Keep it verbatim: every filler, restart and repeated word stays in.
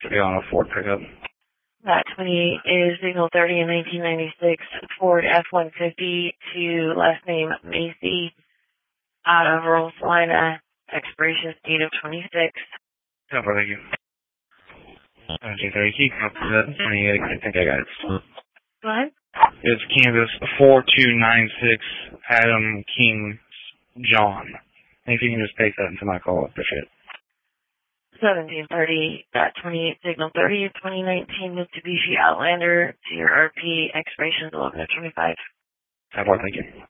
Be on a Ford pickup. That twenty-eight is signal thirty in nineteen ninety-six Ford F one fifty to last name Macy out of Rolls Salina, expiration date of twenty-six. No, thank you. Okay, so keep up to that twenty-eight. I think I got it. Go ahead. It's Kansas four two nine six Adam King John. If you can just take that into my call, I appreciate it. seventeen thirty, dot twenty-eight, signal thirty, twenty nineteen Mitsubishi Outlander to your R P, expiration eleven twenty-five. Have one, thank you.